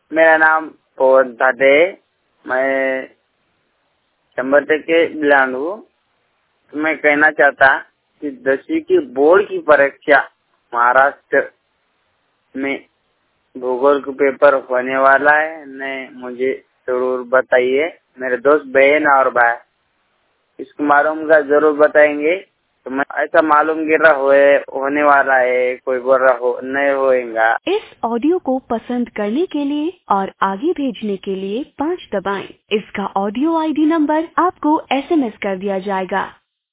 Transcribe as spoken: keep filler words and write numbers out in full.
मेरा नाम पवन थाटे, मैं चंबल के बिलांड हूँ। तो मैं कहना चाहता कि दसवीं की बोर्ड की परीक्षा महाराष्ट्र में भूगोल का पेपर होने वाला है। ने मुझे जरूर बताइए। मेरे दोस्त बहन और भाई इसको मालूम का जरूर बताएंगे। तो मैं ऐसा मालूम गिर रहा होए होने वाला है, कोई बोल रहा हो नहीं होएगा। इस ऑडियो को पसंद करने के लिए और आगे भेजने के लिए पाँच दबाएं। इसका ऑडियो आईडी नंबर आपको एसएमएस कर दिया जाएगा।